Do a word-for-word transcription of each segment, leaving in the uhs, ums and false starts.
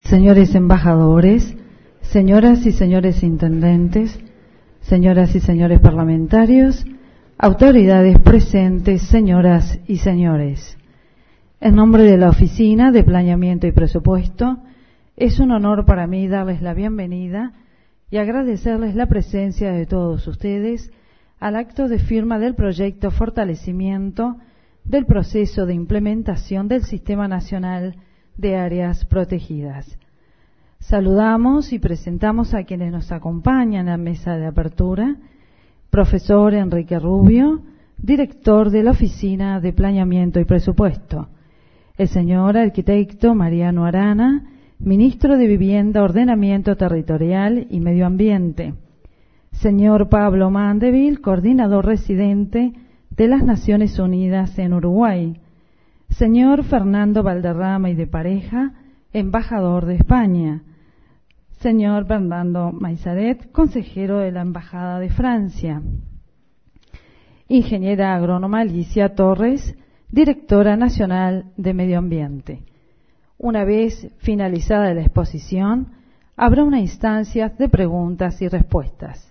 señores embajadores, señoras y señores intendentes, señoras y señores parlamentarios, autoridades presentes, señoras y señores. En nombre de la Oficina de Planeamiento y Presupuesto, es un honor para mí darles la bienvenida y agradecerles la presencia de todos ustedes al acto de firma del proyecto Fortalecimiento del proceso de implementación del Sistema Nacional de Áreas Protegidas. Saludamos y presentamos a quienes nos acompañan en la mesa de apertura: profesor Enrique Rubio, director de la Oficina de Planeamiento y Presupuesto; el señor arquitecto Mariano Arana, ministro de Vivienda, Ordenamiento Territorial y Medio Ambiente; señor Pablo Mandeville, coordinador residente de las Naciones Unidas en Uruguay; señor Fernando Valderrama y de Pareja, embajador de España; señor Fernando Maizaret, consejero de la Embajada de Francia; ingeniera agrónoma Alicia Torres, directora nacional de Medio Ambiente. Una vez finalizada la exposición, habrá una instancia de preguntas y respuestas.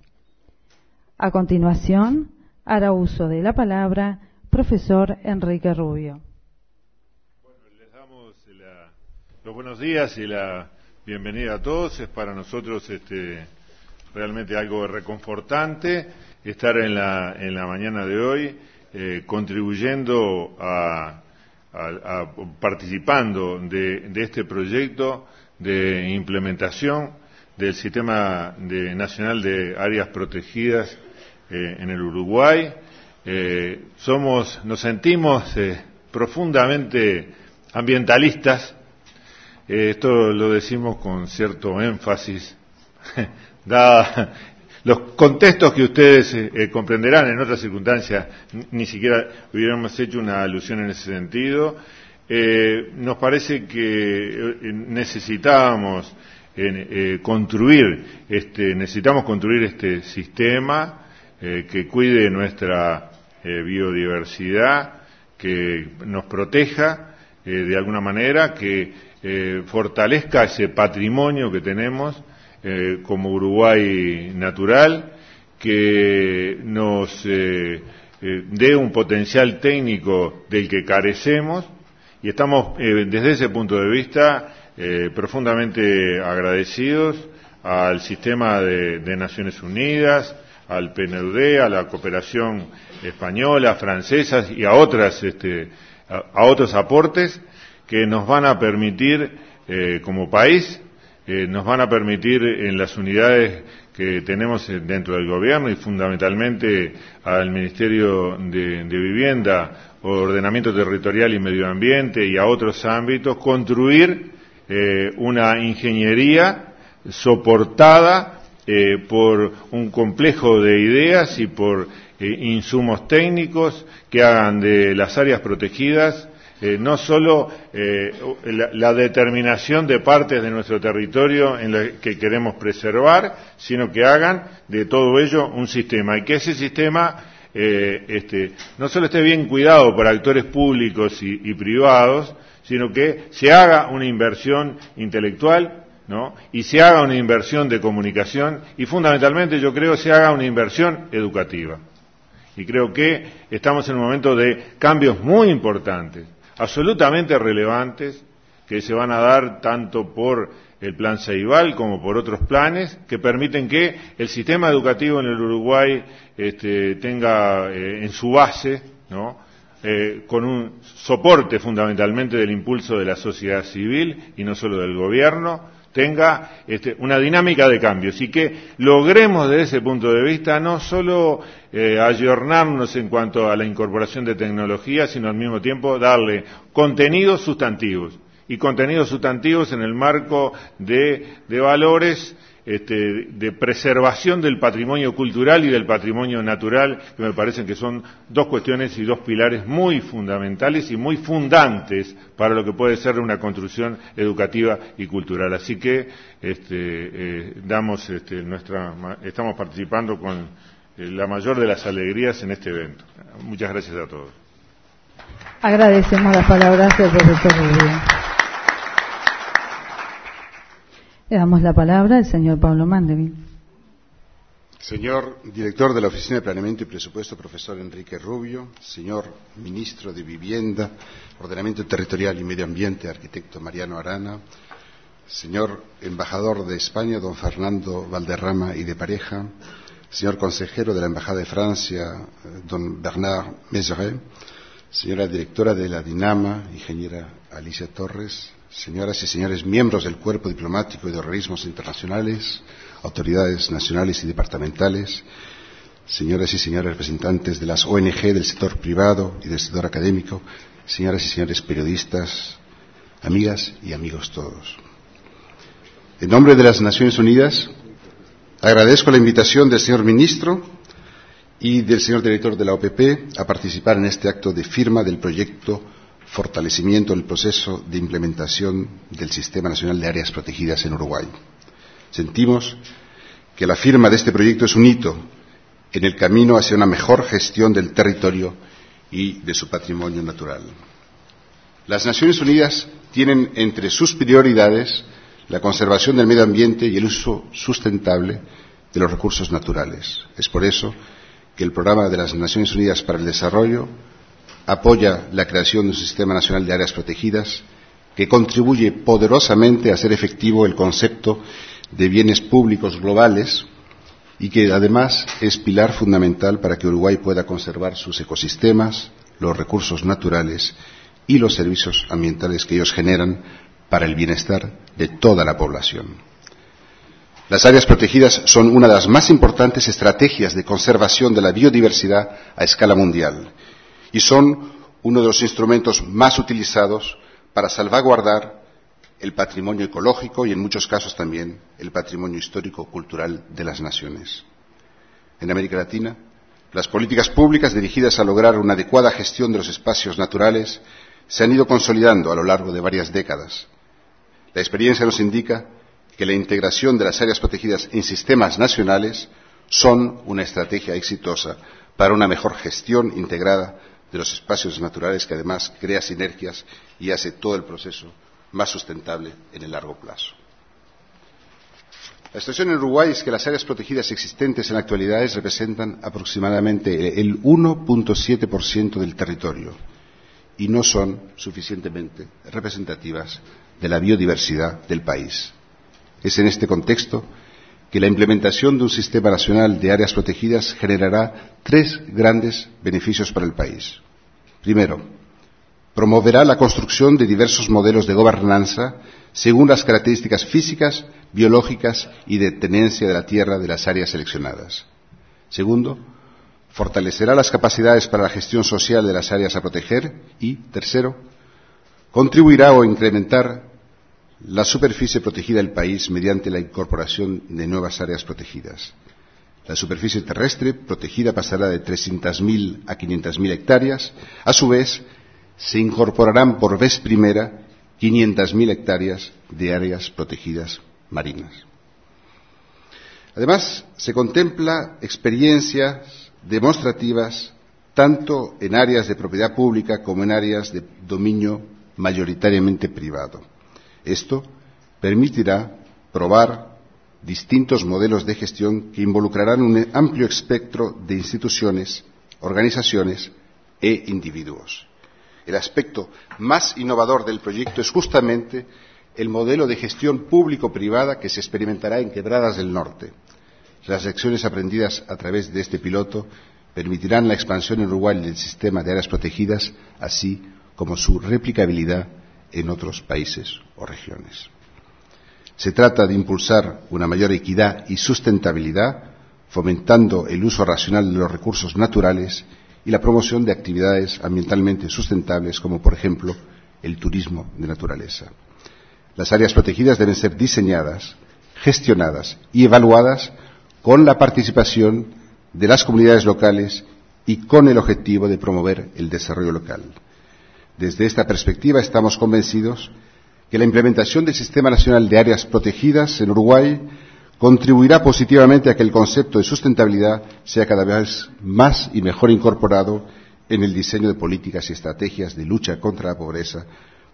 A continuación, hará uso de la palabra profesor Enrique Rubio. Bueno, les damos la, los buenos días y la bienvenida a todos. Es para nosotros este, realmente algo reconfortante estar en la, en la mañana de hoy eh, contribuyendo a, a, a participando de, de este proyecto de implementación del Sistema de, Nacional de Áreas Protegidas eh, en el Uruguay. Eh, somos, nos sentimos eh, profundamente ambientalistas. Eh, esto lo decimos con cierto énfasis, dada los contextos que ustedes eh, comprenderán. En otras circunstancias ni siquiera hubiéramos hecho una alusión en ese sentido. Eh, nos parece que necesitábamos eh, eh, construir este, necesitamos construir este sistema eh, que cuide nuestra eh, biodiversidad, que nos proteja eh, de alguna manera, que eh, fortalezca ese patrimonio que tenemos eh, como Uruguay natural, que nos eh, eh, dé un potencial técnico del que carecemos. Y estamos, eh, desde ese punto de vista, eh, profundamente agradecidos al sistema de, de Naciones Unidas, al P N U D, a la cooperación española, francesa y a otras, este, a, a otros aportes que nos van a permitir, eh, como país, eh, nos van a permitir en las unidades que tenemos dentro del gobierno y fundamentalmente al Ministerio de, de Vivienda, Ordenamiento Territorial y Medio Ambiente y a otros ámbitos, construir eh, una ingeniería soportada eh, por un complejo de ideas y por eh, insumos técnicos que hagan de las áreas protegidas eh, no solo eh, la, la determinación de partes de nuestro territorio en la que queremos preservar, sino que hagan de todo ello un sistema, y que ese sistema Eh, este, no solo esté bien cuidado por actores públicos y, y privados, sino que se haga una inversión intelectual, ¿no? Y se haga una inversión de comunicación y fundamentalmente yo creo se haga una inversión educativa. Y creo que estamos en un momento de cambios muy importantes, absolutamente relevantes, que se van a dar tanto por el Plan Ceibal como por otros planes que permiten que el sistema educativo en el Uruguay este, tenga eh, en su base, ¿no? eh, con un soporte fundamentalmente del impulso de la sociedad civil y no solo del gobierno, tenga este, una dinámica de cambios y que logremos desde ese punto de vista no solo eh, ayornarnos en cuanto a la incorporación de tecnología, sino al mismo tiempo darle contenidos sustantivos. Y contenidos sustantivos en el marco de, de valores este, de preservación del patrimonio cultural y del patrimonio natural, que me parecen que son dos cuestiones y dos pilares muy fundamentales y muy fundantes para lo que puede ser una construcción educativa y cultural. Así que este, eh, damos este, nuestra, estamos participando con eh, la mayor de las alegrías en este evento. Muchas gracias a todos. Agradecemos las palabras del profesor Rubio. Le damos la palabra al señor Pablo Mandeville. Señor director de la Oficina de Planeamiento y Presupuesto, profesor Enrique Rubio, señor ministro de Vivienda, Ordenamiento Territorial y Medio Ambiente, arquitecto Mariano Arana, señor embajador de España, don Fernando Valderrama y de Pareja, señor consejero de la Embajada de Francia, don Bernard Mézeray, señora directora de la DINAMA, ingeniera Alicia Torres, señoras y señores miembros del cuerpo diplomático y de organismos internacionales, autoridades nacionales y departamentales, señoras y señores representantes de las O N G, del sector privado y del sector académico, señoras y señores periodistas, amigas y amigos todos. En nombre de las Naciones Unidas, agradezco la invitación del señor ministro y del señor director de la O P P a participar en este acto de firma del proyecto Fortalecimiento del proceso de implementación del Sistema Nacional de Áreas Protegidas en Uruguay. Sentimos que la firma de este proyecto es un hito en el camino hacia una mejor gestión del territorio y de su patrimonio natural. Las Naciones Unidas tienen entre sus prioridades la conservación del medio ambiente y el uso sustentable de los recursos naturales. Es por eso que el Programa de las Naciones Unidas para el Desarrollo apoya la creación de un Sistema Nacional de Áreas Protegidas que contribuye poderosamente a hacer efectivo el concepto de bienes públicos globales y que además es pilar fundamental para que Uruguay pueda conservar sus ecosistemas, los recursos naturales y los servicios ambientales que ellos generan para el bienestar de toda la población. Las áreas protegidas son una de las más importantes estrategias de conservación de la biodiversidad a escala mundial y son uno de los instrumentos más utilizados para salvaguardar el patrimonio ecológico y, en muchos casos también, el patrimonio histórico-cultural de las naciones. En América Latina, las políticas públicas dirigidas a lograr una adecuada gestión de los espacios naturales se han ido consolidando a lo largo de varias décadas. La experiencia nos indica que la integración de las áreas protegidas en sistemas nacionales son una estrategia exitosa para una mejor gestión integrada de los espacios naturales que además crea sinergias y hace todo el proceso más sustentable en el largo plazo. La situación en Uruguay es que las áreas protegidas existentes en la actualidad representan aproximadamente el uno punto siete por ciento del territorio y no son suficientemente representativas de la biodiversidad del país. Es en este contexto que la implementación de un sistema nacional de áreas protegidas generará tres grandes beneficios para el país. Primero, promoverá la construcción de diversos modelos de gobernanza según las características físicas, biológicas y de tenencia de la tierra de las áreas seleccionadas. Segundo, fortalecerá las capacidades para la gestión social de las áreas a proteger y, tercero, contribuirá a incrementar la superficie protegida del país mediante la incorporación de nuevas áreas protegidas. La superficie terrestre protegida pasará de trescientas mil a quinientas mil hectáreas. A su vez, se incorporarán por vez primera quinientas mil hectáreas de áreas protegidas marinas. Además, se contempla experiencias demostrativas tanto en áreas de propiedad pública como en áreas de dominio mayoritariamente privado. Esto permitirá probar distintos modelos de gestión que involucrarán un amplio espectro de instituciones, organizaciones e individuos. El aspecto más innovador del proyecto es justamente el modelo de gestión público-privada que se experimentará en Quebradas del Norte. Las lecciones aprendidas a través de este piloto permitirán la expansión en Uruguay del sistema de áreas protegidas, así como su replicabilidad en otros países o regiones. Se trata de impulsar una mayor equidad y sustentabilidad, fomentando el uso racional de los recursos naturales y la promoción de actividades ambientalmente sustentables, como por ejemplo el turismo de naturaleza. Las áreas protegidas deben ser diseñadas, gestionadas y evaluadas con la participación de las comunidades locales y con el objetivo de promover el desarrollo local. Desde esta perspectiva estamos convencidos que la implementación del Sistema Nacional de Áreas Protegidas en Uruguay contribuirá positivamente a que el concepto de sustentabilidad sea cada vez más y mejor incorporado en el diseño de políticas y estrategias de lucha contra la pobreza,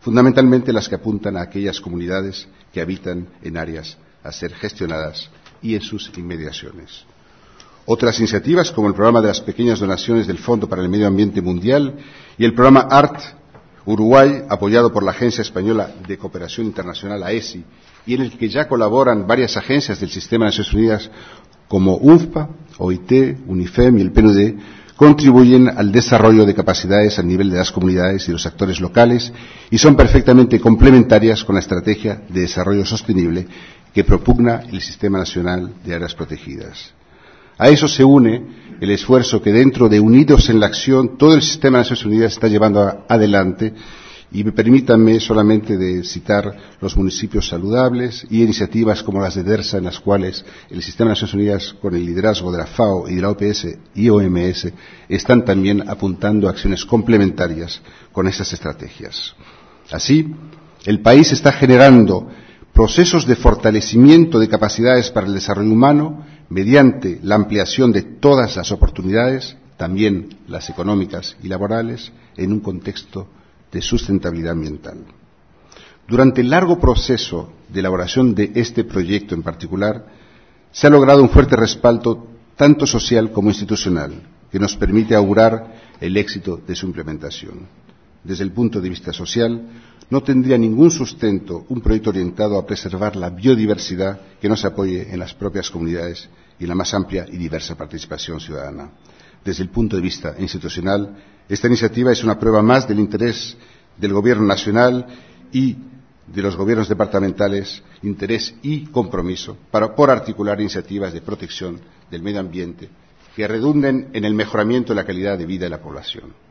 fundamentalmente las que apuntan a aquellas comunidades que habitan en áreas a ser gestionadas y en sus inmediaciones. Otras iniciativas, como el programa de las pequeñas donaciones del Fondo para el Medio Ambiente Mundial y el programa A R T Uruguay, apoyado por la Agencia Española de Cooperación Internacional, A E S I, y en el que ya colaboran varias agencias del Sistema de Naciones Unidas como U N F P A, O I T, UNIFEM y el P N U D, contribuyen al desarrollo de capacidades al nivel de las comunidades y los actores locales y son perfectamente complementarias con la estrategia de desarrollo sostenible que propugna el Sistema Nacional de Áreas Protegidas. A eso se une el esfuerzo que dentro de Unidos en la Acción todo el Sistema de Naciones Unidas está llevando a, adelante y permítanme solamente de citar los municipios saludables y iniciativas como las de DERSA en las cuales el Sistema de Naciones Unidas con el liderazgo de la FAO y de la O P S y O M S están también apuntando a acciones complementarias con estas estrategias. Así, el país está generando procesos de fortalecimiento de capacidades para el desarrollo humano mediante la ampliación de todas las oportunidades, también las económicas y laborales, en un contexto de sustentabilidad ambiental. Durante el largo proceso de elaboración de este proyecto en particular, se ha logrado un fuerte respaldo tanto social como institucional, que nos permite augurar el éxito de su implementación. Desde el punto de vista social, no tendría ningún sustento un proyecto orientado a preservar la biodiversidad que no se apoye en las propias comunidades y en la más amplia y diversa participación ciudadana. Desde el punto de vista institucional, esta iniciativa es una prueba más del interés del Gobierno nacional y de los gobiernos departamentales, interés y compromiso para, por articular iniciativas de protección del medio ambiente que redunden en el mejoramiento de la calidad de vida de la población.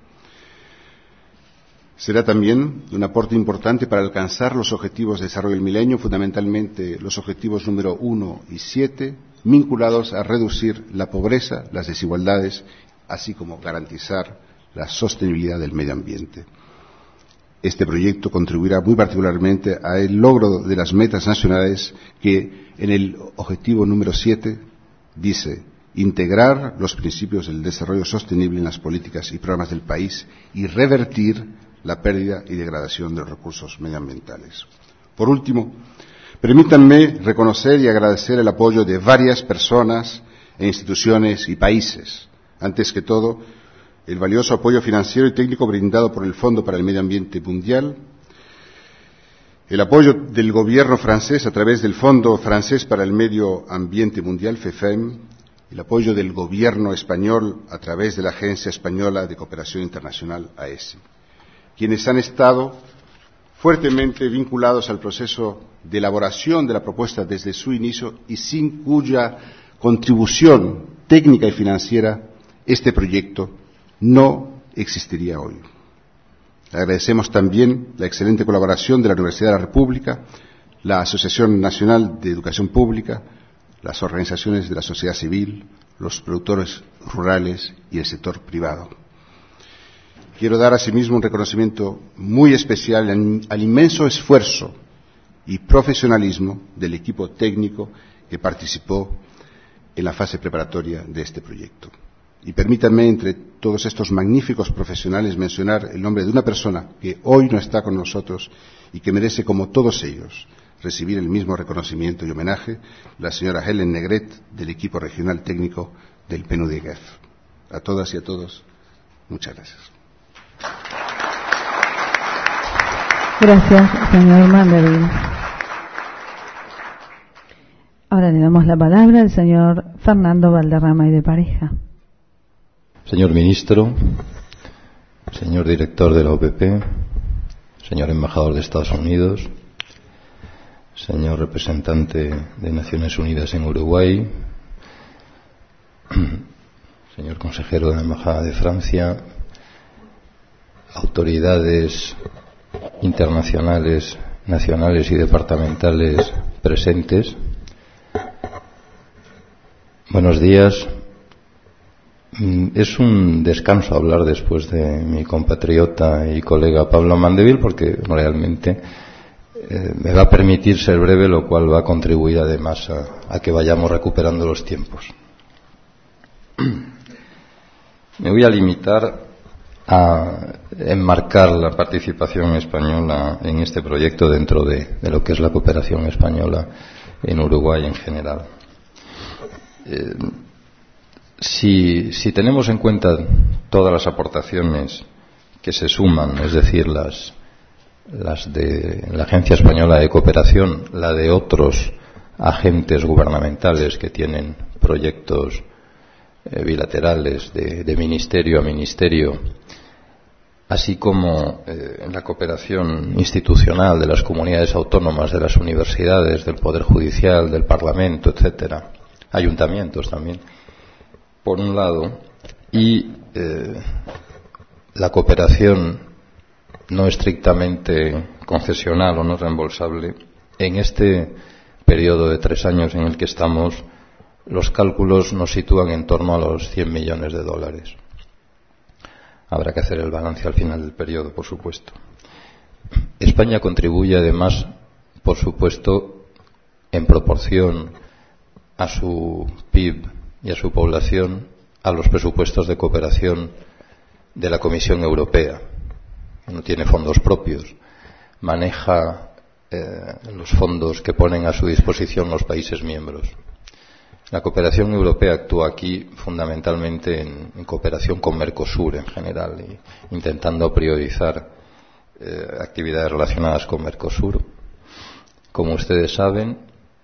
Será también un aporte importante para alcanzar los objetivos de desarrollo del milenio, fundamentalmente los objetivos número uno y siete, vinculados a reducir la pobreza, las desigualdades, así como garantizar la sostenibilidad del medio ambiente. Este proyecto contribuirá muy particularmente al logro de las metas nacionales que en el objetivo número siete dice integrar los principios del desarrollo sostenible en las políticas y programas del país y revertir la pérdida y degradación de los recursos medioambientales. Por último, permítanme reconocer y agradecer el apoyo de varias personas e instituciones y países. Antes que todo, el valioso apoyo financiero y técnico brindado por el Fondo para el Medio Ambiente Mundial, el apoyo del gobierno francés a través del Fondo Francés para el Medio Ambiente Mundial, FEFEM, el apoyo del gobierno español a través de la Agencia Española de Cooperación Internacional, A E S I, quienes han estado fuertemente vinculados al proceso de elaboración de la propuesta desde su inicio y sin cuya contribución técnica y financiera este proyecto no existiría hoy. Agradecemos también la excelente colaboración de la Universidad de la República, la Asociación Nacional de Educación Pública, las organizaciones de la sociedad civil, los productores rurales y el sector privado. Quiero dar asimismo un reconocimiento muy especial al inmenso esfuerzo y profesionalismo del equipo técnico que participó en la fase preparatoria de este proyecto. Y permítanme, entre todos estos magníficos profesionales, mencionar el nombre de una persona que hoy no está con nosotros y que merece, como todos ellos, recibir el mismo reconocimiento y homenaje, la señora Helen Negret, del equipo regional técnico del P N U D G E F. A todas y a todos, muchas gracias. Gracias, señor Mandeville. Ahora le damos la palabra al señor Fernando Valderrama y de Pareja. Señor Ministro, señor Director de la O P P, señor Embajador de Estados Unidos, señor Representante de Naciones Unidas en Uruguay, señor Consejero de la Embajada de Francia, autoridades internacionales, nacionales y departamentales presentes, buenos días. Es un descanso hablar después de mi compatriota y colega Pablo Mandeville porque realmente eh, me va a permitir ser breve, lo cual va a contribuir además a, a que vayamos recuperando los tiempos. Me voy a limitar a enmarcar la participación española en este proyecto dentro de, de lo que es la cooperación española en Uruguay en general. Eh, si, si tenemos en cuenta todas las aportaciones que se suman, es decir, las, las de la Agencia Española de Cooperación, la de otros agentes gubernamentales que tienen proyectos eh, bilaterales de, de ministerio a ministerio, así como eh, la cooperación institucional de las comunidades autónomas, de las universidades, del Poder Judicial, del Parlamento, etcétera, ayuntamientos también, por un lado, y eh, la cooperación no estrictamente concesional o no reembolsable. En este periodo de tres años en el que estamos, los cálculos nos sitúan en torno a los cien millones de dólares. Habrá que hacer el balance al final del periodo, por supuesto. España contribuye además, por supuesto, en proporción a su P I B y a su población, a los presupuestos de cooperación de la Comisión Europea. No tiene fondos propios, maneja eh, los fondos que ponen a su disposición los países miembros. La cooperación europea actúa aquí fundamentalmente en, en cooperación con Mercosur en general, y intentando priorizar eh, actividades relacionadas con Mercosur, como ustedes saben,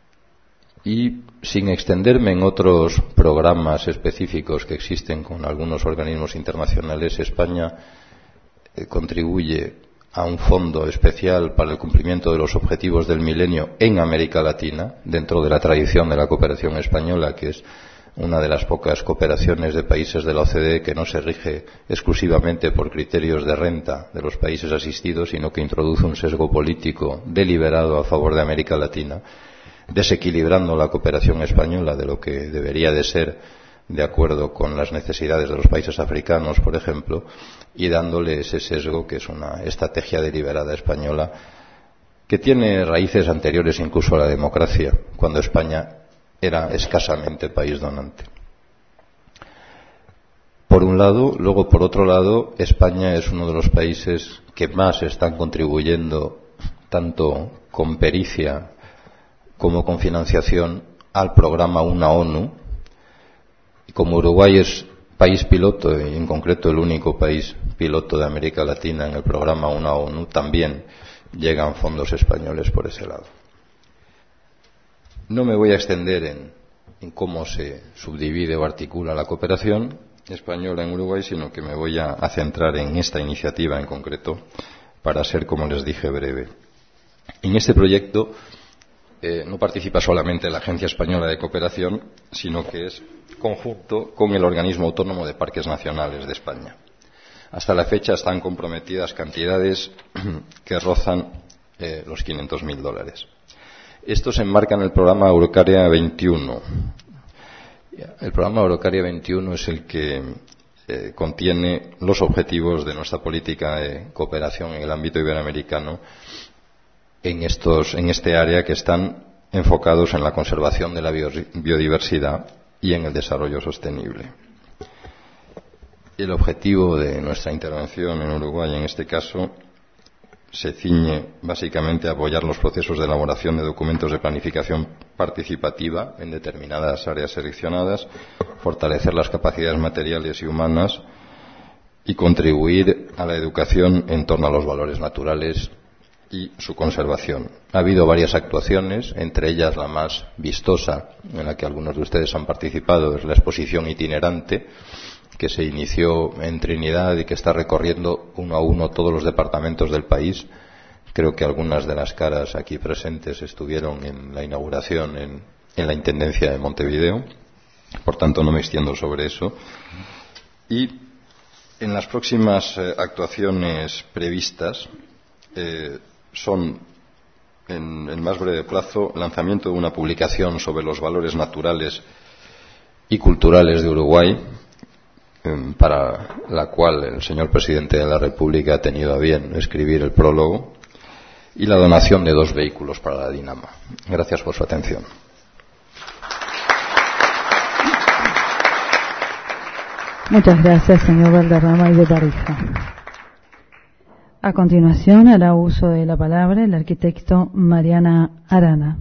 y sin extenderme en otros programas específicos que existen con algunos organismos internacionales, España eh, contribuye a un fondo especial para el cumplimiento de los objetivos del milenio en América Latina, dentro de la tradición de la cooperación española, que es una de las pocas cooperaciones de países de la O C D E que no se rige exclusivamente por criterios de renta de los países asistidos, sino que introduce un sesgo político deliberado a favor de América Latina, desequilibrando la cooperación española de lo que debería de ser de acuerdo con las necesidades de los países africanos, por ejemplo, y dándole ese sesgo que es una estrategia deliberada española que tiene raíces anteriores incluso a la democracia, cuando España era escasamente país donante. Por un lado. Luego, por otro lado, España es uno de los países que más están contribuyendo, tanto con pericia como con financiación, al programa Una ONU. Y como Uruguay es país piloto, y en concreto el único país piloto de América Latina en el programa Una ONU, también llegan fondos españoles por ese lado. No me voy a extender en, en cómo se subdivide o articula la cooperación española en Uruguay, sino que me voy a, a centrar en esta iniciativa en concreto, para ser, como les dije, breve. En este proyecto eh, no participa solamente la Agencia Española de Cooperación, sino que es conjunto con el Organismo Autónomo de Parques Nacionales de España. Hasta la fecha están comprometidas cantidades que rozan eh, los quinientos mil dólares. Esto se enmarca en el programa Araucaria veintiuno. El programa Araucaria veintiuno es el que eh, contiene los objetivos de nuestra política de cooperación en el ámbito iberoamericano en, estos, en este área, que están enfocados en la conservación de la biodiversidad y en el desarrollo sostenible. El objetivo de nuestra intervención en Uruguay, en este caso, se ciñe básicamente a apoyar los procesos de elaboración de documentos de planificación participativa en determinadas áreas seleccionadas, fortalecer las capacidades materiales y humanas y contribuir a la educación en torno a los valores naturales y su conservación. Ha habido varias actuaciones, entre ellas la más vistosa, en la que algunos de ustedes han participado, es la exposición itinerante, que se inició en Trinidad y que está recorriendo uno a uno todos los departamentos del país. Creo que algunas de las caras aquí presentes estuvieron en la inauguración en, en la Intendencia de Montevideo, por tanto no me extiendo sobre eso. Y en las próximas eh, actuaciones previstas eh, son, en el más breve plazo, lanzamiento de una publicación sobre los valores naturales y culturales de Uruguay, para la cual el señor presidente de la República ha tenido a bien escribir el prólogo, y la donación de dos vehículos para la Dinama. Gracias por su atención. Muchas gracias, señor Valderrama y de Tarija. A continuación hará uso de la palabra el arquitecto Mariana Arana.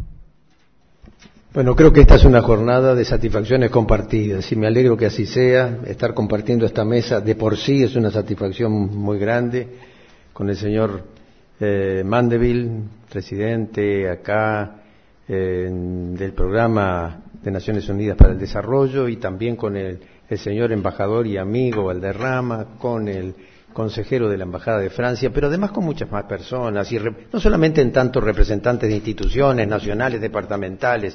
Bueno, creo que esta es una jornada de satisfacciones compartidas y me alegro que así sea. Estar compartiendo esta mesa de por sí es una satisfacción muy grande con el señor eh, Mandeville, presidente acá eh, del Programa de Naciones Unidas para el Desarrollo, y también con el, el señor embajador y amigo Valderrama, con el consejero de la Embajada de Francia, pero además con muchas más personas, y re, no solamente en tanto representantes de instituciones nacionales, departamentales,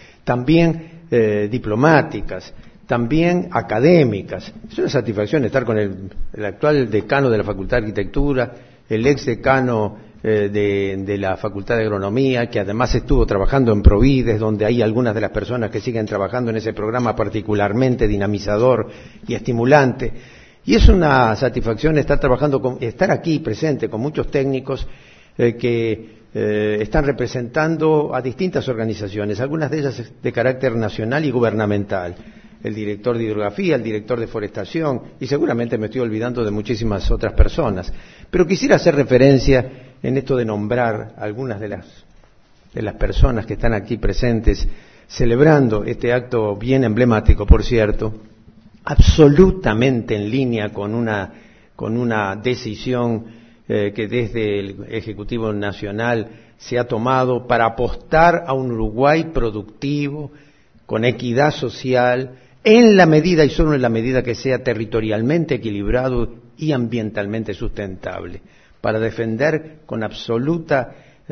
también eh, diplomáticas, también académicas. Es una satisfacción estar con el, el actual decano de la Facultad de Arquitectura, el ex decano eh, de, de la Facultad de Agronomía, que además estuvo trabajando en Provides, donde hay algunas de las personas que siguen trabajando en ese programa particularmente dinamizador y estimulante. Y es una satisfacción estar trabajando, con, estar aquí presente con muchos técnicos eh, que eh, están representando a distintas organizaciones, algunas de ellas de carácter nacional y gubernamental. El director de hidrografía, el director de forestación, y seguramente me estoy olvidando de muchísimas otras personas. Pero quisiera hacer referencia en esto de nombrar algunas de las, de las personas que están aquí presentes, celebrando este acto bien emblemático, por cierto, absolutamente en línea con una, con una decisión eh, que desde el Ejecutivo Nacional se ha tomado para apostar a un Uruguay productivo, con equidad social, en la medida y solo en la medida que sea territorialmente equilibrado y ambientalmente sustentable, para defender con absoluta,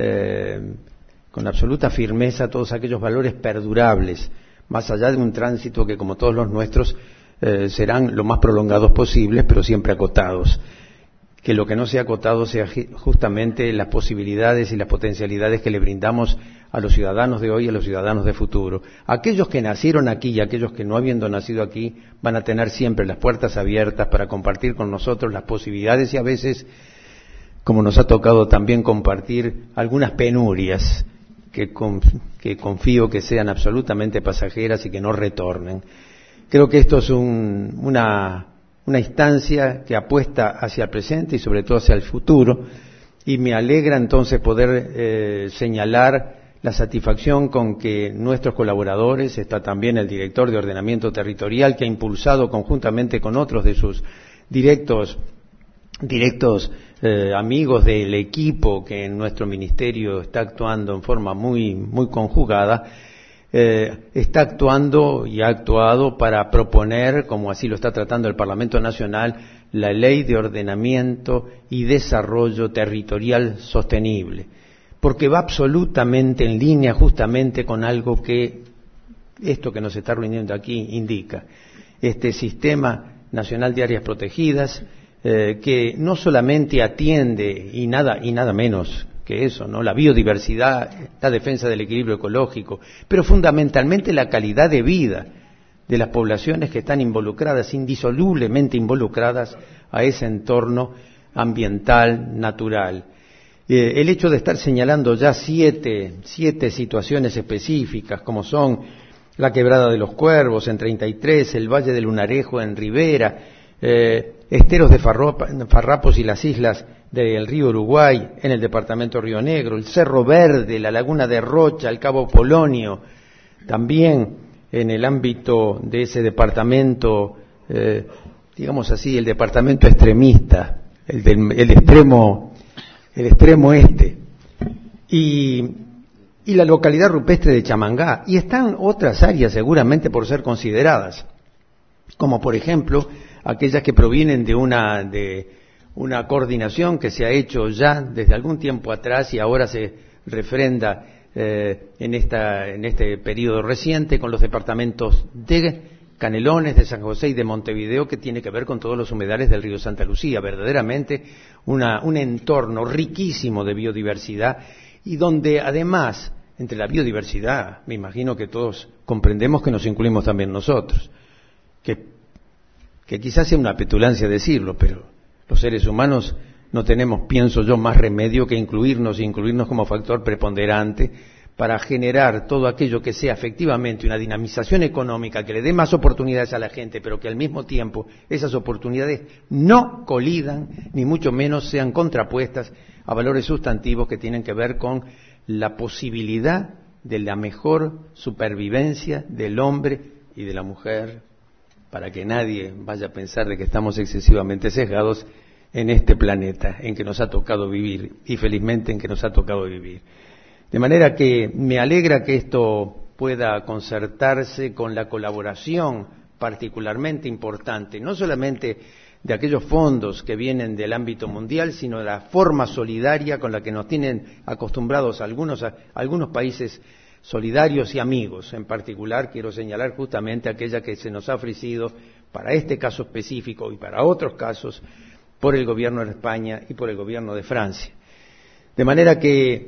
eh, con absoluta firmeza todos aquellos valores perdurables, más allá de un tránsito que, como todos los nuestros, Eh, serán lo más prolongados posibles, pero siempre acotados. Que lo que no sea acotado sea justamente las posibilidades y las potencialidades que le brindamos a los ciudadanos de hoy y a los ciudadanos de futuro. Aquellos que nacieron aquí y aquellos que no habiendo nacido aquí van a tener siempre las puertas abiertas para compartir con nosotros las posibilidades y a veces, como nos ha tocado también compartir, algunas penurias que, conf- que confío que sean absolutamente pasajeras y que no retornen. Creo que esto es un, una, una instancia que apuesta hacia el presente y sobre todo hacia el futuro, y me alegra entonces poder eh, señalar la satisfacción con que nuestros colaboradores, está también el director de Ordenamiento Territorial, que ha impulsado conjuntamente con otros de sus directos, directos eh, amigos del equipo que en nuestro ministerio está actuando en forma muy, muy conjugada, Eh, está actuando y ha actuado para proponer, como así lo está tratando el Parlamento Nacional, la Ley de Ordenamiento y Desarrollo Territorial Sostenible, porque va absolutamente en línea justamente con algo que esto que nos está reuniendo aquí indica. Este Sistema Nacional de Áreas Protegidas, eh, que no solamente atiende, y nada, y nada menos que eso, ¿no?, la biodiversidad, la defensa del equilibrio ecológico, pero fundamentalmente la calidad de vida de las poblaciones que están involucradas, indisolublemente involucradas a ese entorno ambiental, natural. Eh, el hecho de estar señalando ya siete, siete situaciones específicas, como son la Quebrada de los Cuervos en treinta y tres, el Valle del Lunarejo en Rivera, eh, esteros de Farrapos y las islas del río Uruguay en el departamento Río Negro, el Cerro Verde, la Laguna de Rocha, el Cabo Polonio, también en el ámbito de ese departamento, eh, digamos así, el departamento extremista, el, del, el extremo, el extremo este, y, y la localidad rupestre de Chamangá, y están otras áreas seguramente por ser consideradas, como por ejemplo aquellas que provienen de una de una coordinación que se ha hecho ya desde algún tiempo atrás y ahora se refrenda eh, en, esta, en este periodo reciente con los departamentos de Canelones, de San José y de Montevideo, que tiene que ver con todos los humedales del río Santa Lucía, verdaderamente una, un entorno riquísimo de biodiversidad y donde además, entre la biodiversidad, me imagino que todos comprendemos que nos incluimos también nosotros, que, que quizás sea una petulancia decirlo, pero los seres humanos no tenemos, pienso yo, más remedio que incluirnos e incluirnos como factor preponderante para generar todo aquello que sea efectivamente una dinamización económica, que le dé más oportunidades a la gente, pero que al mismo tiempo esas oportunidades no colidan, ni mucho menos sean contrapuestas a valores sustantivos que tienen que ver con la posibilidad de la mejor supervivencia del hombre y de la mujer, para que nadie vaya a pensar de que estamos excesivamente sesgados en este planeta en que nos ha tocado vivir, y felizmente en que nos ha tocado vivir. De manera que me alegra que esto pueda concertarse con la colaboración particularmente importante, no solamente de aquellos fondos que vienen del ámbito mundial, sino de la forma solidaria con la que nos tienen acostumbrados algunos, algunos países solidarios y amigos. En particular quiero señalar justamente aquella que se nos ha ofrecido para este caso específico y para otros casos por el gobierno de España y por el gobierno de Francia. De manera que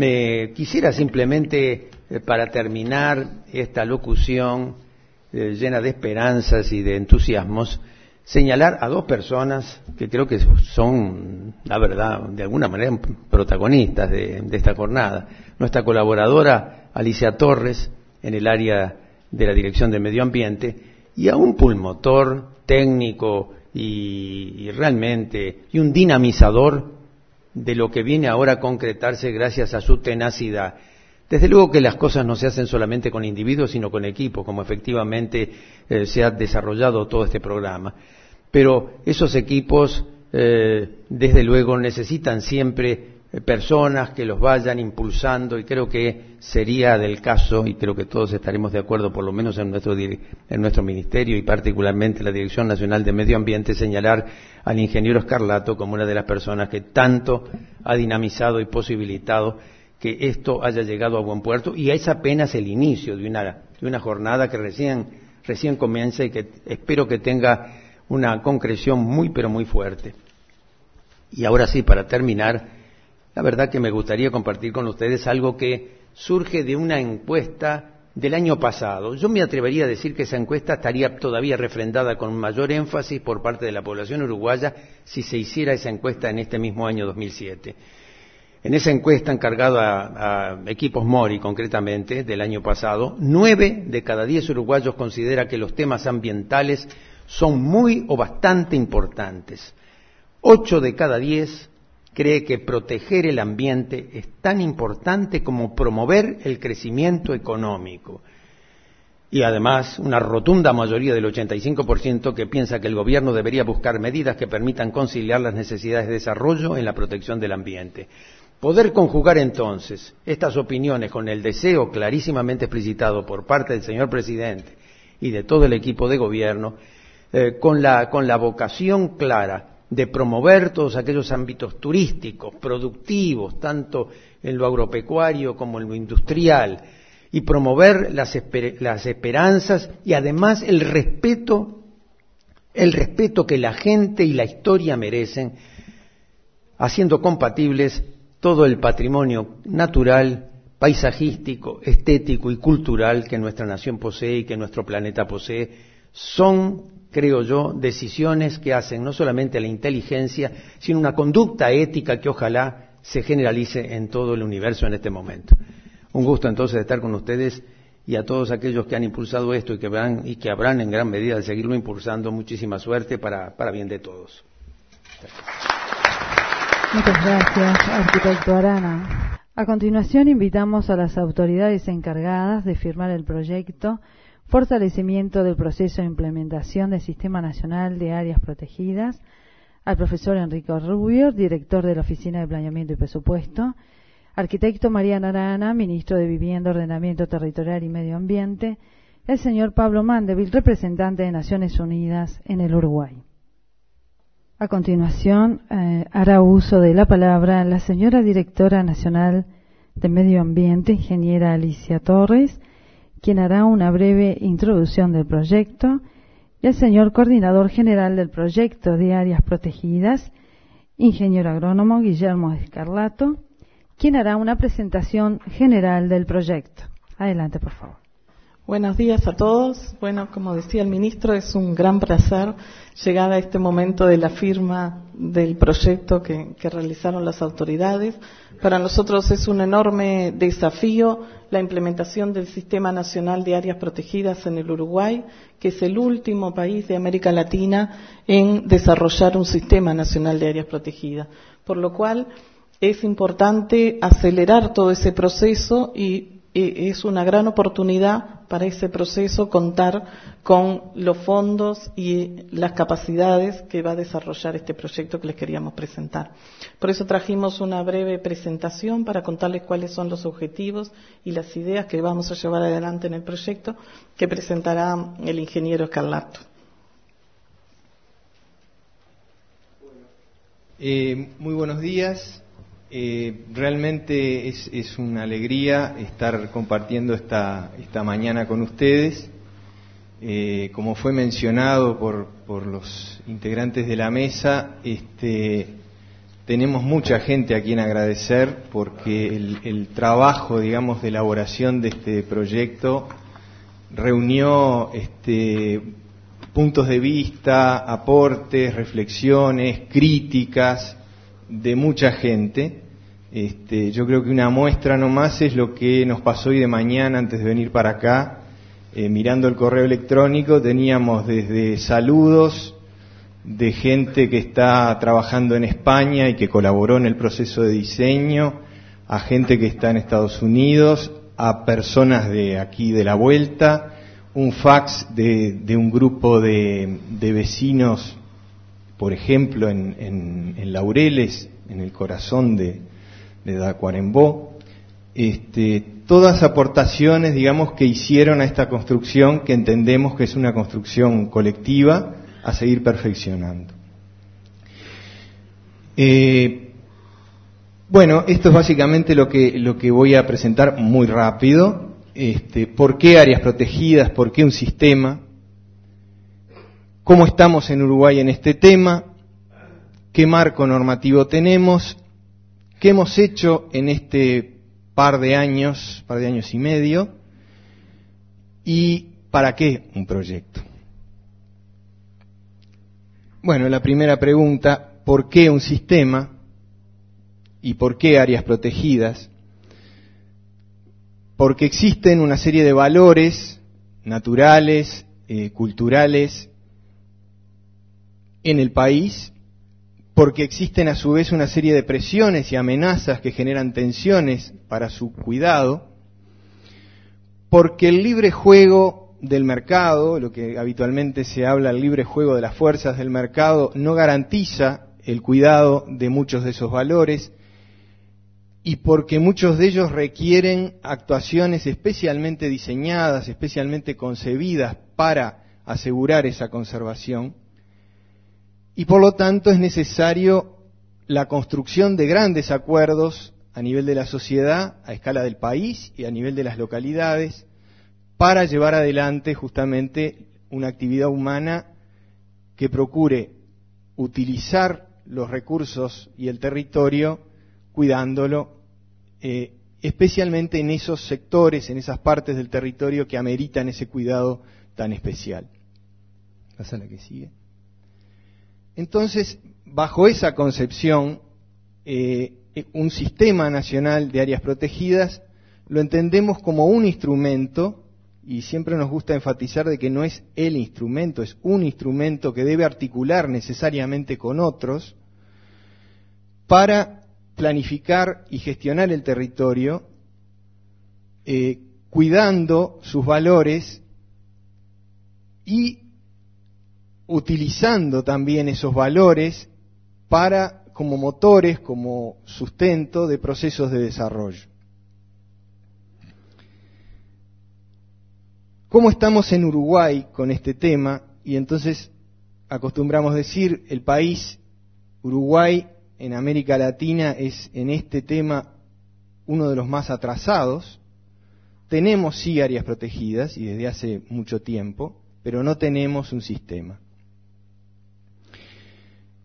me quisiera simplemente, eh, para terminar esta locución eh, llena de esperanzas y de entusiasmos, señalar a dos personas que creo que son, la verdad, de alguna manera protagonistas de, de esta jornada. Nuestra colaboradora Alicia Torres, en el área de la Dirección de Medio Ambiente, y a un pulmotor técnico y, y realmente, y un dinamizador de lo que viene ahora a concretarse gracias a su tenacidad. Desde luego que las cosas no se hacen solamente con individuos, sino con equipos, como efectivamente eh, se ha desarrollado todo este programa. Pero esos equipos, eh, desde luego, necesitan siempre eh, personas que los vayan impulsando, y creo que sería del caso, y creo que todos estaremos de acuerdo, por lo menos en nuestro, en nuestro ministerio y particularmente la Dirección Nacional de Medio Ambiente, señalar al ingeniero Scarlato como una de las personas que tanto ha dinamizado y posibilitado que esto haya llegado a buen puerto, y es apenas el inicio de una, de una jornada que recién, recién comienza y que espero que tenga una concreción muy pero muy fuerte. Y ahora sí, para terminar, la verdad que me gustaría compartir con ustedes algo que surge de una encuesta del año pasado. Yo me atrevería a decir que esa encuesta estaría todavía refrendada con mayor énfasis por parte de la población uruguaya si se hiciera esa encuesta en este mismo año dos mil siete. En esa encuesta encargada a, a equipos Mori, concretamente, del año pasado, nueve de cada diez uruguayos considera que los temas ambientales son muy o bastante importantes. Ocho de cada diez cree que proteger el ambiente es tan importante como promover el crecimiento económico. Y además, una rotunda mayoría del ochenta y cinco por ciento que piensa que el gobierno debería buscar medidas que permitan conciliar las necesidades de desarrollo en la protección del ambiente. Poder conjugar entonces estas opiniones con el deseo clarísimamente explicitado por parte del señor presidente y de todo el equipo de gobierno, eh, con la, con la vocación clara de promover todos aquellos ámbitos turísticos, productivos, tanto en lo agropecuario como en lo industrial, y promover las, esper- las esperanzas y además el respeto, el respeto que la gente y la historia merecen, haciendo compatibles todo el patrimonio natural, paisajístico, estético y cultural que nuestra nación posee y que nuestro planeta posee. Son, creo yo, decisiones que hacen no solamente a la inteligencia, sino una conducta ética que ojalá se generalice en todo el universo en este momento. Un gusto entonces de estar con ustedes, y a todos aquellos que han impulsado esto y que habrán, y que habrán en gran medida de seguirlo impulsando, muchísima suerte para, para bien de todos. Gracias. Muchas gracias, arquitecto Arana. A continuación invitamos a las autoridades encargadas de firmar el proyecto Fortalecimiento del proceso de implementación del Sistema Nacional de Áreas Protegidas, al profesor Enrique Rubio, director de la Oficina de Planeamiento y Presupuesto, arquitecto Mariano Arana, ministro de Vivienda, Ordenamiento Territorial y Medio Ambiente, el señor Pablo Mandeville, representante de Naciones Unidas en el Uruguay. A continuación, eh, hará uso de la palabra la señora directora nacional de Medio Ambiente, ingeniera Alicia Torres, quien hará una breve introducción del proyecto, y el señor coordinador general del proyecto de áreas protegidas, ingeniero agrónomo Guillermo Scarlato, quien hará una presentación general del proyecto. Adelante, por favor. Buenos días a todos. Bueno, como decía el ministro, es un gran placer llegar a este momento de la firma del proyecto que, que realizaron las autoridades. Para nosotros es un enorme desafío la implementación del Sistema Nacional de Áreas Protegidas en el Uruguay, que es el último país de América Latina en desarrollar un Sistema Nacional de Áreas Protegidas. Por lo cual es importante acelerar todo ese proceso y es una gran oportunidad para ese proceso contar con los fondos y las capacidades que va a desarrollar este proyecto que les queríamos presentar. Por eso trajimos una breve presentación para contarles cuáles son los objetivos y las ideas que vamos a llevar adelante en el proyecto que presentará el ingeniero Scarlato. Eh, muy buenos días. Eh, realmente es, es una alegría estar compartiendo esta, esta mañana con ustedes. Eh, como fue mencionado por, por los integrantes de la mesa, este, tenemos mucha gente a quien agradecer porque el, el trabajo, digamos, de elaboración de este proyecto reunió este, puntos de vista, aportes, reflexiones, críticas de mucha gente. Este, yo creo que una muestra nomás es lo que nos pasó hoy de mañana antes de venir para acá. Eh, mirando el correo electrónico teníamos desde saludos de gente que está trabajando en España y que colaboró en el proceso de diseño, a gente que está en Estados Unidos, a personas de aquí de la vuelta, un fax de, de un grupo de, de vecinos, por ejemplo, en, en, en Laureles, en el corazón de, de Tacuarembó, este, todas aportaciones, digamos, que hicieron a esta construcción, que entendemos que es una construcción colectiva, a seguir perfeccionando. Eh, bueno, esto es básicamente lo que, lo que voy a presentar muy rápido. Este, ¿por qué áreas protegidas? ¿Por qué un sistema? ¿Cómo estamos en Uruguay en este tema? ¿Qué marco normativo tenemos? ¿Qué hemos hecho en este par de años, par de años y medio? ¿Y para qué un proyecto? Bueno, la primera pregunta, ¿por qué un sistema? ¿Y por qué áreas protegidas? Porque existen una serie de valores naturales, eh, culturales, en el país, porque existen a su vez una serie de presiones y amenazas que generan tensiones para su cuidado, porque el libre juego del mercado, lo que habitualmente se habla, el libre juego de las fuerzas del mercado, no garantiza el cuidado de muchos de esos valores, y porque muchos de ellos requieren actuaciones especialmente diseñadas, especialmente concebidas para asegurar esa conservación. Y por lo tanto es necesario la construcción de grandes acuerdos a nivel de la sociedad, a escala del país y a nivel de las localidades, para llevar adelante justamente una actividad humana que procure utilizar los recursos y el territorio cuidándolo, eh, especialmente en esos sectores, en esas partes del territorio que ameritan ese cuidado tan especial. Pasa la que sigue. Entonces, bajo esa concepción, eh, un sistema nacional de áreas protegidas lo entendemos como un instrumento, y siempre nos gusta enfatizar de que no es el instrumento, es un instrumento que debe articular necesariamente con otros para planificar y gestionar el territorio, eh, cuidando sus valores y utilizando también esos valores para como motores, como sustento de procesos de desarrollo. ¿Cómo estamos en Uruguay con este tema? Y entonces acostumbramos decir, el país, Uruguay, en América Latina, es en este tema uno de los más atrasados. Tenemos sí áreas protegidas, y desde hace mucho tiempo, pero no tenemos un sistema.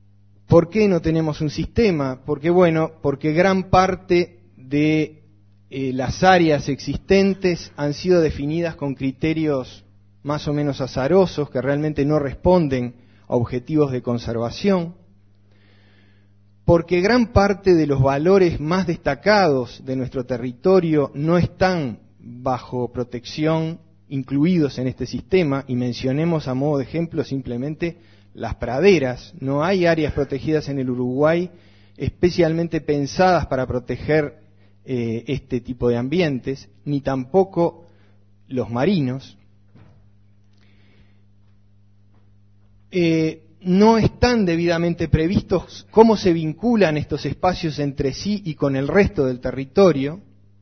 ¿Por qué no tenemos un sistema? Porque, bueno, porque gran parte de eh, las áreas existentes han sido definidas con criterios más o menos azarosos que realmente no responden a objetivos de conservación, porque gran parte de los valores más destacados de nuestro territorio no están bajo protección incluidos en este sistema, y mencionemos a modo de ejemplo simplemente las praderas. No hay áreas protegidas en el Uruguay especialmente pensadas para proteger eh, este tipo de ambientes, ni tampoco los marinos. Eh, no están debidamente previstos cómo se vinculan estos espacios entre sí y con el resto del territorio,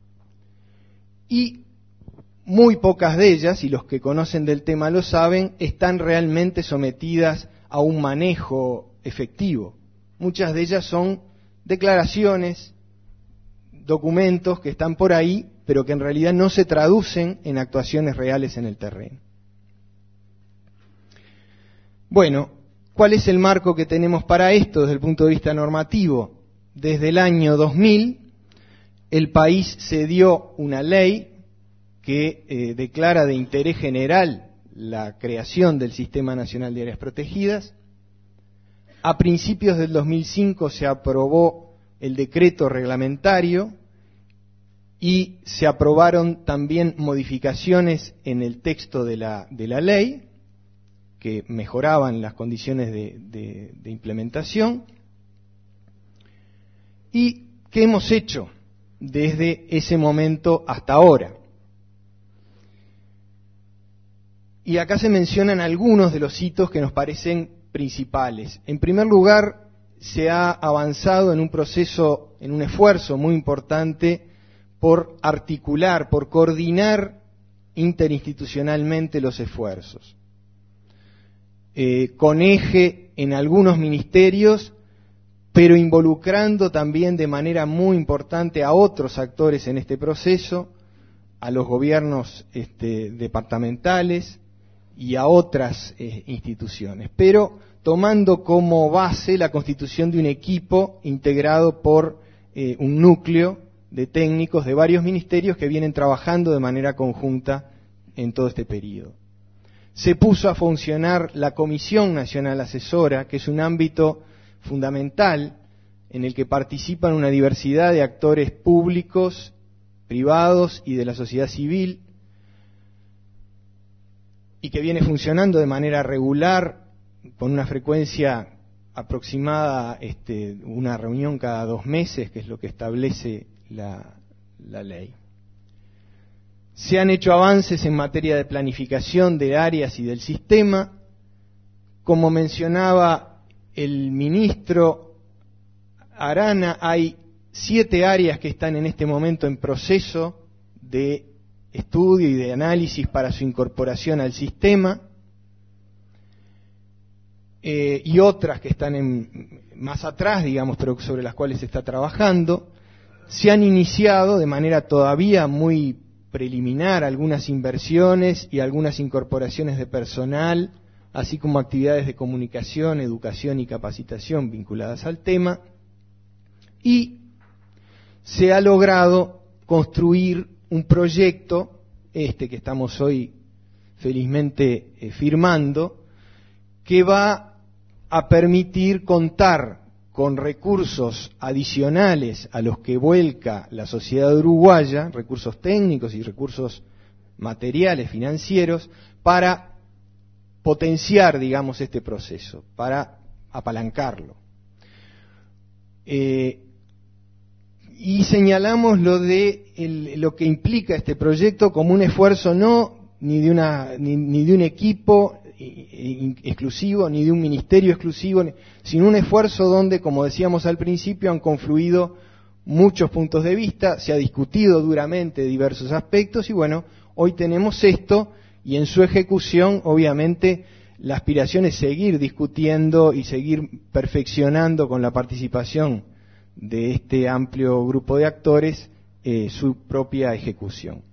y muy pocas de ellas, y los que conocen del tema lo saben, están realmente sometidas a un manejo efectivo. Muchas de ellas son declaraciones, documentos que están por ahí, pero que en realidad no se traducen en actuaciones reales en el terreno. Bueno, ¿cuál es el marco que tenemos para esto desde el punto de vista normativo? Desde el año dos mil, el país se dio una ley que eh, declara de interés general la creación del Sistema Nacional de Áreas Protegidas. A principios del dos mil cinco se aprobó el decreto reglamentario y se aprobaron también modificaciones en el texto de la, de la ley que mejoraban las condiciones de, de, de implementación. ¿Y qué hemos hecho desde ese momento hasta ahora? Y acá se mencionan algunos de los hitos que nos parecen principales. En primer lugar, se ha avanzado en un proceso, en un esfuerzo muy importante por articular, por coordinar interinstitucionalmente los esfuerzos, eh, con eje en algunos ministerios, pero involucrando también de manera muy importante a otros actores en este proceso, a los gobiernos este, departamentales y a otras eh, instituciones, pero tomando como base la constitución de un equipo integrado por eh, un núcleo de técnicos de varios ministerios que vienen trabajando de manera conjunta en todo este periodo. Se puso a funcionar la Comisión Nacional Asesora, que es un ámbito fundamental en el que participan una diversidad de actores públicos, privados y de la sociedad civil, y que viene funcionando de manera regular, con una frecuencia aproximada, este, una reunión cada dos meses, que es lo que establece la, la ley. Se han hecho avances en materia de planificación de áreas y del sistema. Como mencionaba el ministro Arana, hay siete áreas que están en este momento en proceso de estudio y de análisis para su incorporación al sistema, eh, y otras que están en, más atrás, digamos, pero sobre las cuales se está trabajando. Se han iniciado de manera todavía muy preliminar algunas inversiones y algunas incorporaciones de personal, así como actividades de comunicación, educación y capacitación vinculadas al tema, y se ha logrado construir un proyecto, este que estamos hoy felizmente eh, firmando, que va a permitir contar con recursos adicionales a los que vuelca la sociedad uruguaya, recursos técnicos y recursos materiales, financieros, para potenciar, digamos, este proceso, para apalancarlo. Eh, y señalamos lo de el, lo que implica este proyecto como un esfuerzo no ni de una ni, ni de un equipo exclusivo, ni de un ministerio exclusivo, sino un esfuerzo donde, como decíamos al principio, han confluido muchos puntos de vista, se ha discutido duramente diversos aspectos y bueno, hoy tenemos esto y en su ejecución, obviamente, la aspiración es seguir discutiendo y seguir perfeccionando con la participación de este amplio grupo de actores eh, su propia ejecución.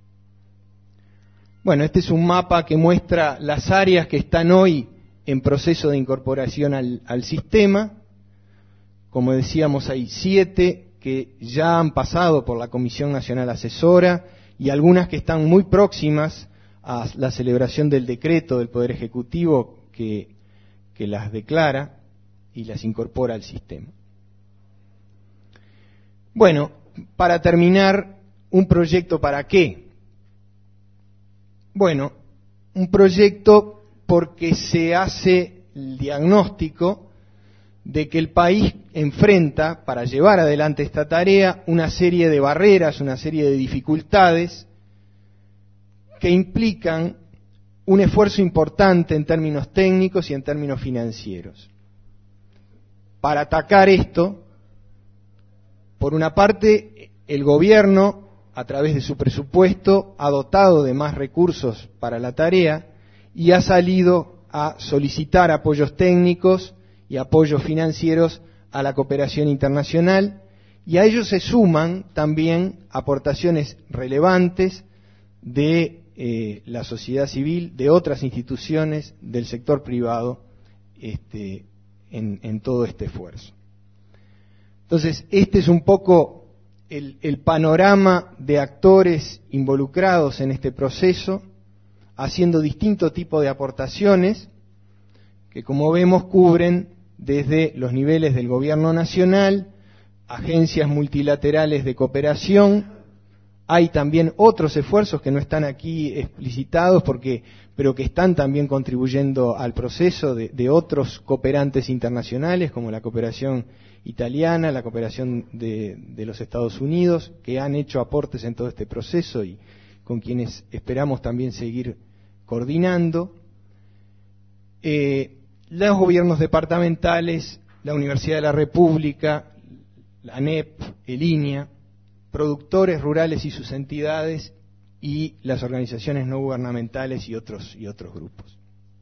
Bueno, este es un mapa que muestra las áreas que están hoy en proceso de incorporación al, al sistema. Como decíamos, hay siete que ya han pasado por la Comisión Nacional Asesora y algunas que están muy próximas a la celebración del decreto del Poder Ejecutivo que, que las declara y las incorpora al sistema. Bueno, para terminar, ¿un proyecto para qué? Bueno, un proyecto porque se hace el diagnóstico de que el país enfrenta, para llevar adelante esta tarea, una serie de barreras, una serie de dificultades que implican un esfuerzo importante en términos técnicos y en términos financieros. Para atacar esto, por una parte, el gobierno, a través de su presupuesto, ha dotado de más recursos para la tarea y ha salido a solicitar apoyos técnicos y apoyos financieros a la cooperación internacional, y a ello se suman también aportaciones relevantes de eh, la sociedad civil, de otras instituciones, del sector privado, este, en, en todo este esfuerzo. Entonces, este es un poco el, el panorama de actores involucrados en este proceso, haciendo distinto tipo de aportaciones, que como vemos cubren desde los niveles del gobierno nacional, agencias multilaterales de cooperación. Hay también otros esfuerzos que no están aquí explicitados, porque, pero que están también contribuyendo al proceso de, de otros cooperantes internacionales, como la cooperación italiana, la cooperación de, de los Estados Unidos, que han hecho aportes en todo este proceso y con quienes esperamos también seguir coordinando. Eh, los gobiernos departamentales, la Universidad de la República, la ANEP, el INEA, productores rurales y sus entidades, y las organizaciones no gubernamentales y otros, y otros grupos.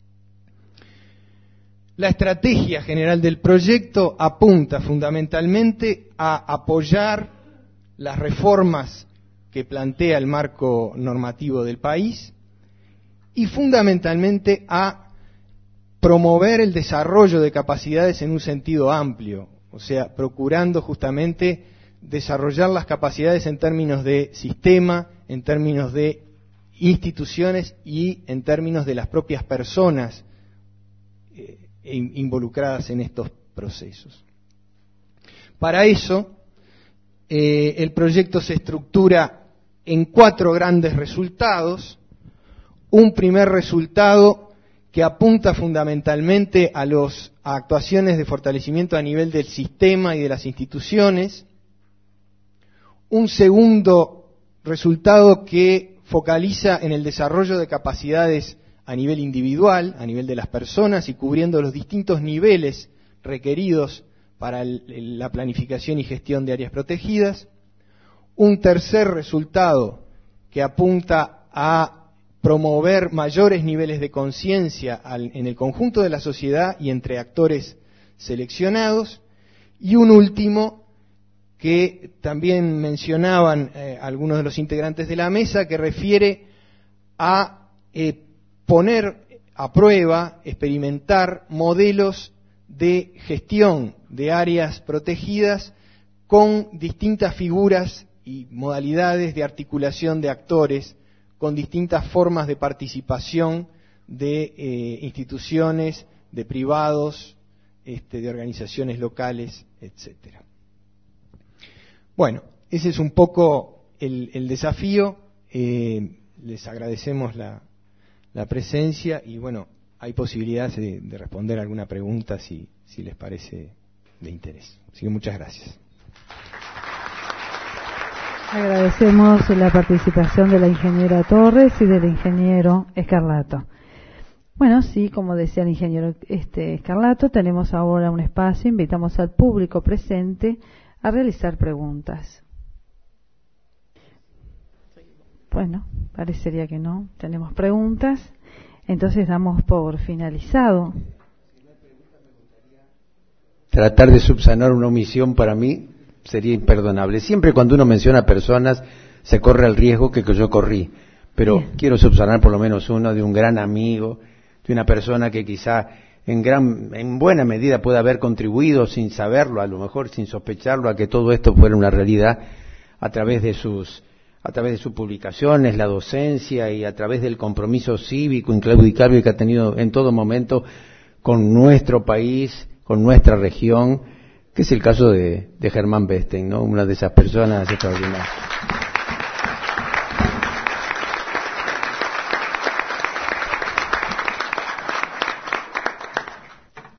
La estrategia general del proyecto apunta fundamentalmente a apoyar las reformas que plantea el marco normativo del país y fundamentalmente a promover el desarrollo de capacidades en un sentido amplio, o sea, procurando justamente desarrollar las capacidades en términos de sistema, en términos de instituciones y en términos de las propias personas eh, involucradas en estos procesos. Para eso, eh, el proyecto se estructura en cuatro grandes resultados. Un primer resultado que apunta fundamentalmente a las actuaciones de fortalecimiento a nivel del sistema y de las instituciones. Un segundo resultado que focaliza en el desarrollo de capacidades a nivel individual, a nivel de las personas y cubriendo los distintos niveles requeridos para el, la planificación y gestión de áreas protegidas. Un tercer resultado que apunta a promover mayores niveles de conciencia en el conjunto de la sociedad y entre actores seleccionados. Y un último que también mencionaban eh, algunos de los integrantes de la mesa, que refiere a eh, poner a prueba, experimentar modelos de gestión de áreas protegidas con distintas figuras y modalidades de articulación de actores, con distintas formas de participación de eh, instituciones, de privados, este, de organizaciones locales, etcétera. Bueno, ese es un poco el, el desafío. Eh, les agradecemos la, la presencia y bueno, hay posibilidades de, de responder alguna pregunta si, si les parece de interés. Así que muchas gracias. Agradecemos la participación de la ingeniera Torres y del ingeniero Escarlato. Bueno, sí, como decía el ingeniero este, Escarlato, tenemos ahora un espacio, invitamos al público presente a realizar preguntas. Bueno, parecería que no, tenemos preguntas, entonces damos por finalizado. Tratar de subsanar una omisión para mí sería imperdonable. Siempre cuando uno menciona personas se corre el riesgo que, que yo corrí, pero Bien. Quiero subsanar por lo menos uno de un gran amigo, de una persona que quizá en gran, en buena medida puede haber contribuido sin saberlo, a lo mejor sin sospecharlo, a que todo esto fuera una realidad a través de sus, a través de sus publicaciones, la docencia y a través del compromiso cívico inclaudicable que ha tenido en todo momento con nuestro país, con nuestra región, que es el caso de, de Germán Besten, ¿no? Una de esas personas extraordinarias.